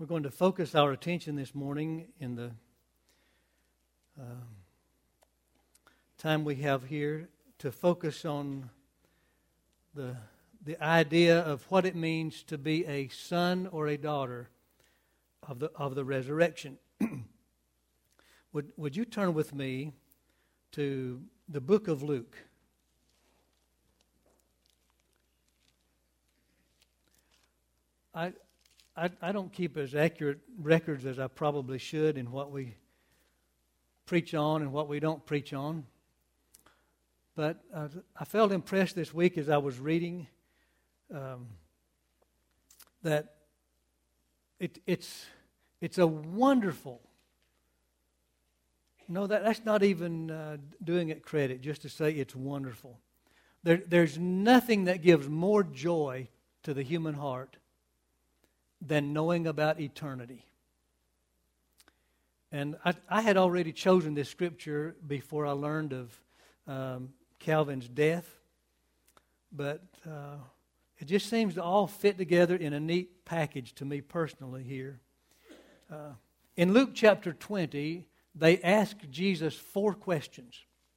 We're going to focus our attention this morning in the time we have here to focus on the idea of what it means to be a son or a daughter of the resurrection. Would you turn with me to the book of Luke? I don't keep as accurate records as I probably should in what we preach on and what we don't preach on. But I felt impressed this week as I was reading that it's a wonderful. No, that's not even doing it credit, just to say it's wonderful. There's nothing that gives more joy to the human heart than knowing about eternity. And I had already chosen this scripture before I learned of Calvin's death, but it just seems to all fit together in a neat package to me personally here. In Luke chapter 20, they ask Jesus 4 questions.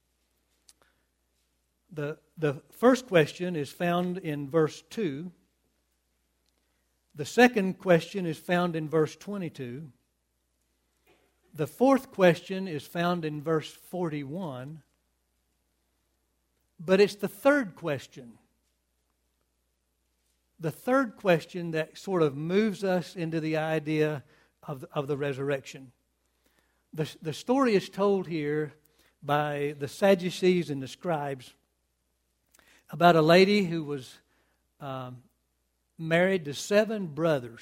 The first question is found in verse 2. The second question is found in verse 22. The fourth question is found in verse 41. But it's the third question. The third question that sort of moves us into the idea of the resurrection. The story is told here by the Sadducees and the scribes about a lady who was married to 7 brothers.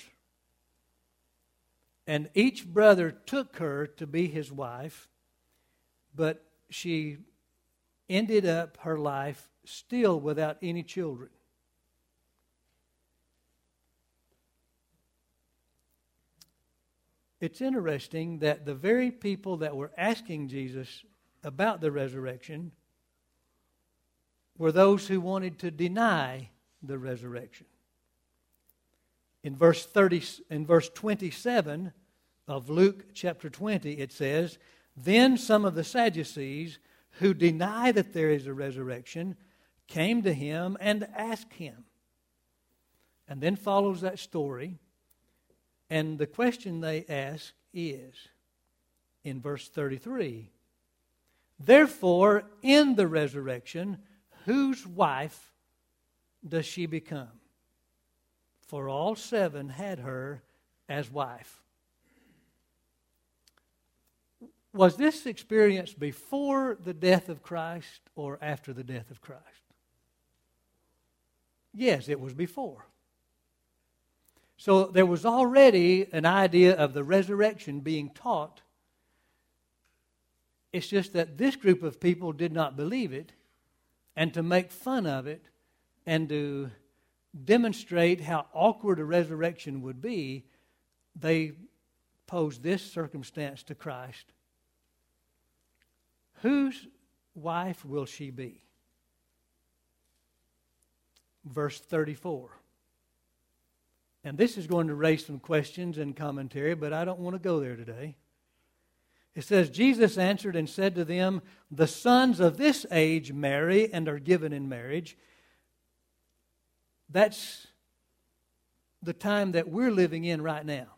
And each brother took her to be his wife, but she ended up her life still without any children. It's interesting that the very people that were asking Jesus about the resurrection were those who wanted to deny the resurrection. In verse 27 of Luke chapter 20, it says, "Then some of the Sadducees who deny that there is a resurrection came to him and asked him." And then follows that story. And the question they ask is, in verse 33, "Therefore, in the resurrection, whose wife does she become? For all 7 had her as wife." Was this experience before the death of Christ or after the death of Christ? Yes, it was before. So there was already an idea of the resurrection being taught. It's just that this group of people did not believe it, and to make fun of it and to demonstrate how awkward a resurrection would be, they posed this circumstance to Christ. Whose wife will she be? Verse 34. And this is going to raise some questions and commentary, but I don't want to go there today. It says, "Jesus answered and said to them, the sons of this age marry and are given in marriage." That's the time that we're living in right now.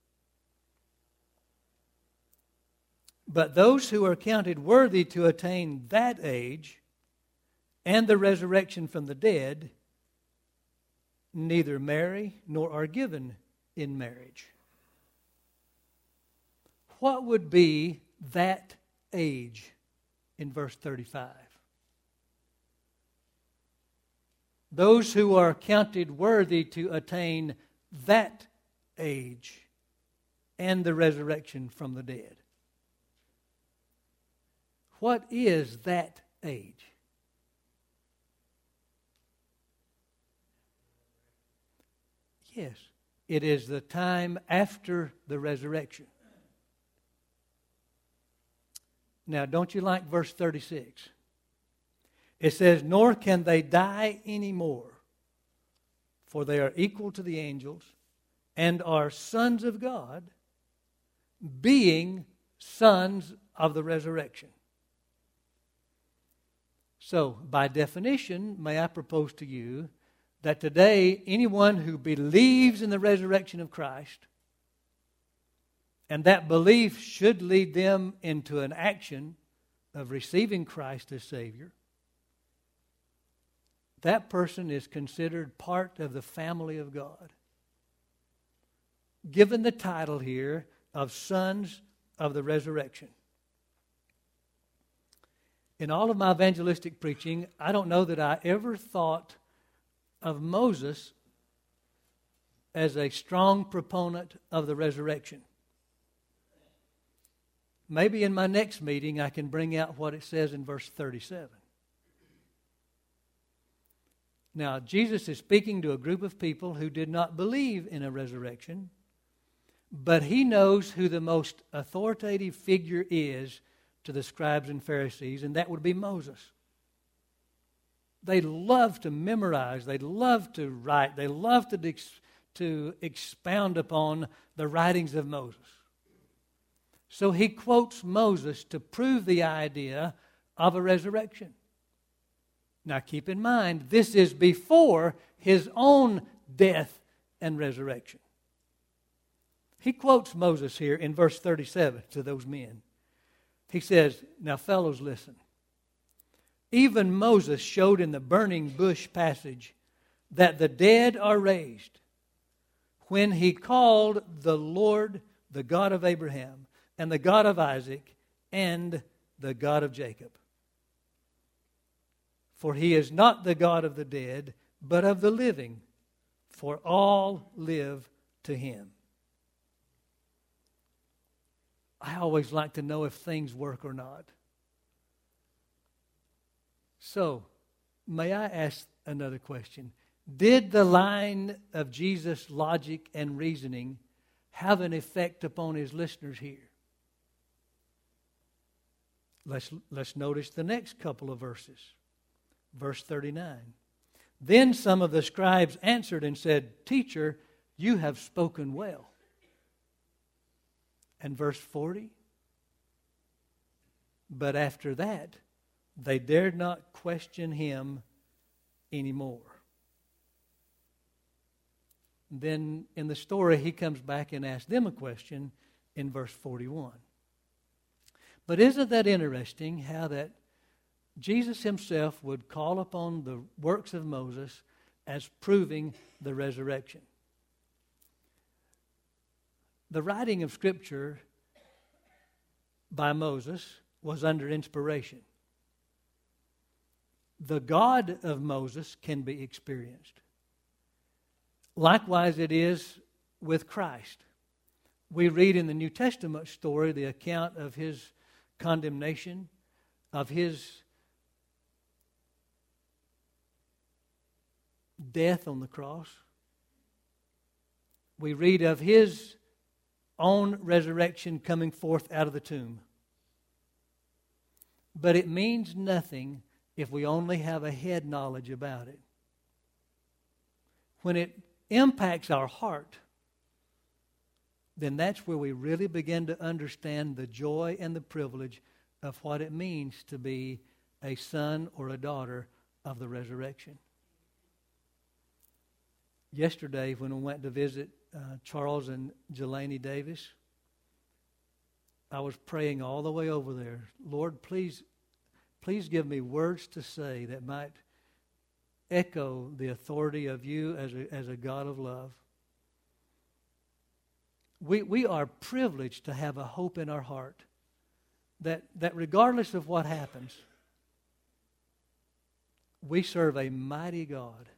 "But those who are counted worthy to attain that age and the resurrection from the dead neither marry nor are given in marriage." What would be that age in verse 35? Those who are counted worthy to attain that age and the resurrection from the dead. What is that age? Yes, it is the time after the resurrection. Now, don't you like verse 36? It says, "Nor can they die anymore, for they are equal to the angels, and are sons of God, being sons of the resurrection. So, by definition, may I propose to you that today anyone who believes in the resurrection of Christ, and that belief should lead them into an action of receiving Christ as Savior, that person is considered part of the family of God, given the title here of sons of the resurrection. In all of my evangelistic preaching, I don't know that I ever thought of Moses as a strong proponent of the resurrection. Maybe in my next meeting I can bring out what it says in verse 37. Now, Jesus is speaking to a group of people who did not believe in a resurrection, but he knows who the most authoritative figure is to the scribes and Pharisees, and that would be Moses. They love to memorize, they love to write, they love to expound upon the writings of Moses. So he quotes Moses to prove the idea of a resurrection. Now keep in mind, this is before his own death and resurrection. He quotes Moses here in verse 37 to those men. He says, now fellows, listen. Even Moses showed in the burning bush passage that the dead are raised when he called the Lord the God of Abraham and the God of Isaac and the God of Jacob. For he is not the God of the dead, but of the living, for all live to him. I always like to know if things work or not. So, may I ask another question? Did the line of Jesus' logic and reasoning have an effect upon his listeners here? Let's notice the next couple of verses. Verse 39. Then some of the scribes answered and said, Teacher, you have spoken well. And verse 40. But after that, they dared not question him anymore. Then in the story, he comes back and asks them a question in verse 41. But isn't that interesting how that Jesus himself would call upon the works of Moses as proving the resurrection? The writing of Scripture by Moses was under inspiration. The God of Moses can be experienced. Likewise it is with Christ. We read in the New Testament story the account of his condemnation, of his death on the cross. We read of his own resurrection coming forth out of the tomb. But it means nothing if we only have a head knowledge about it. When it impacts our heart, then that's where we really begin to understand the joy and the privilege of what it means to be a son or a daughter of the resurrection. Yesterday, when we went to visit Charles and Jelani Davis, I was praying all the way over there. Lord, please give me words to say that might echo the authority of you as a God of love. We are privileged to have a hope in our heart that regardless of what happens, we serve a mighty God.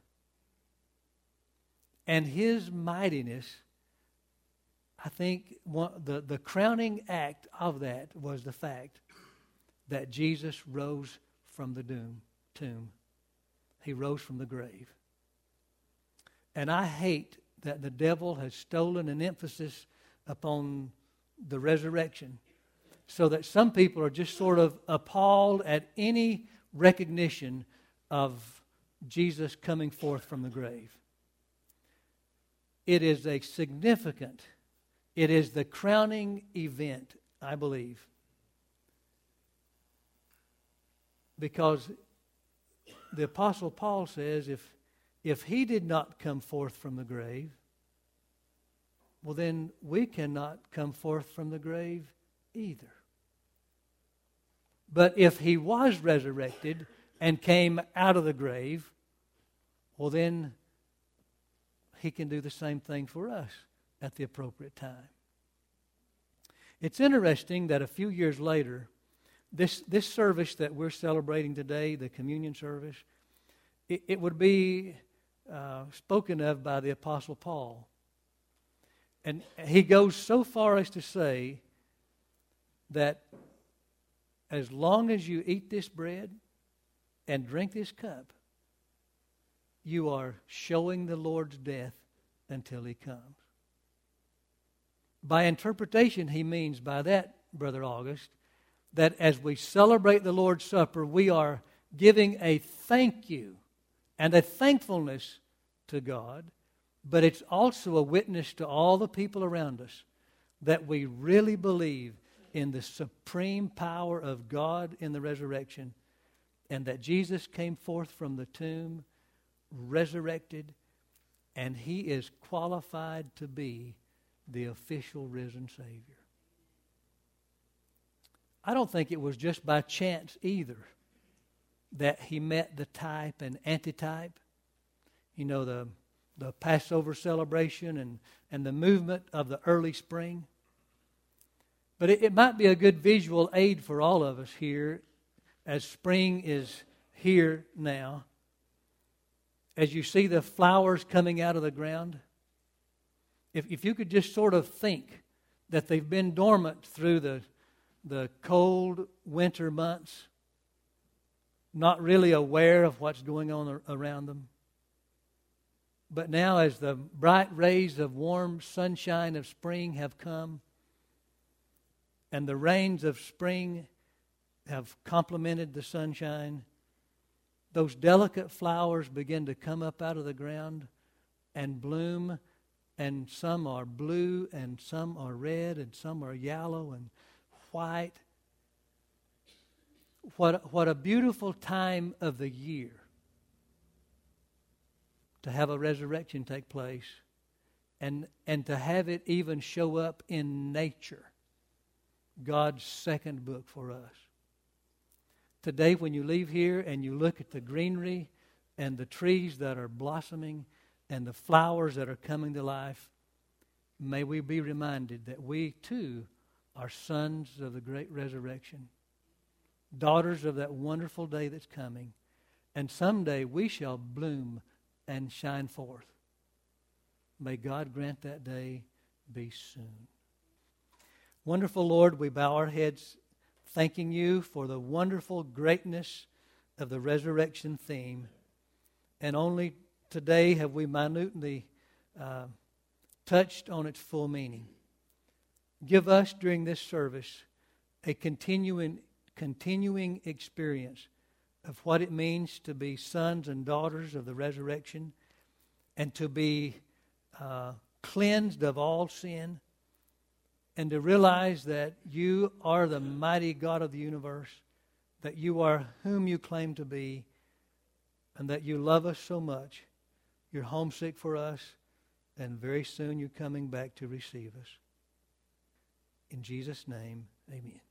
And his mightiness, I think the crowning act of that was the fact that Jesus rose from the tomb. He rose from the grave. And I hate that the devil has stolen an emphasis upon the resurrection so that some people are just sort of appalled at any recognition of Jesus coming forth from the grave. it is a significant, it is the crowning event, I believe. Because the Apostle Paul says if he did not come forth from the grave, well then we cannot come forth from the grave either. But if he was resurrected and came out of the grave, well then he can do the same thing for us at the appropriate time. It's interesting that a few years later, this service that we're celebrating today, the communion service, it would be spoken of by the Apostle Paul. And he goes so far as to say that as long as you eat this bread and drink this cup, you are showing the Lord's death until he comes. By interpretation, he means by that, Brother August, that as we celebrate the Lord's Supper, we are giving a thank you and a thankfulness to God, but it's also a witness to all the people around us that we really believe in the supreme power of God in the resurrection, and that Jesus came forth from the tomb, resurrected, and he is qualified to be the official risen Savior. I don't think it was just by chance either that he met the type and antitype. You know, the Passover celebration and the movement of the early spring. But it might be a good visual aid for all of us here as spring is here now. As you see the flowers coming out of the ground, if you could just sort of think that they've been dormant through the cold winter months, not really aware of what's going on around them. But now as the bright rays of warm sunshine of spring have come, and the rains of spring have complemented the sunshine, those delicate flowers begin to come up out of the ground and bloom, and some are blue, and some are red, and some are yellow and white. What a beautiful time of the year to have a resurrection take place, and to have it even show up in nature, God's second book for us. Today, when you leave here and you look at the greenery and the trees that are blossoming and the flowers that are coming to life, may we be reminded that we too are sons of the great resurrection, daughters of that wonderful day that's coming, and someday we shall bloom and shine forth. May God grant that day be soon. Wonderful Lord, we bow our heads thanking you for the wonderful greatness of the resurrection theme. And only today have we minutely touched on its full meaning. Give us during this service a continuing experience of what it means to be sons and daughters of the resurrection, and to be cleansed of all sin, and to realize that you are the mighty God of the universe, that you are whom you claim to be, and that you love us so much. You're homesick for us, and very soon you're coming back to receive us. In Jesus' name, amen.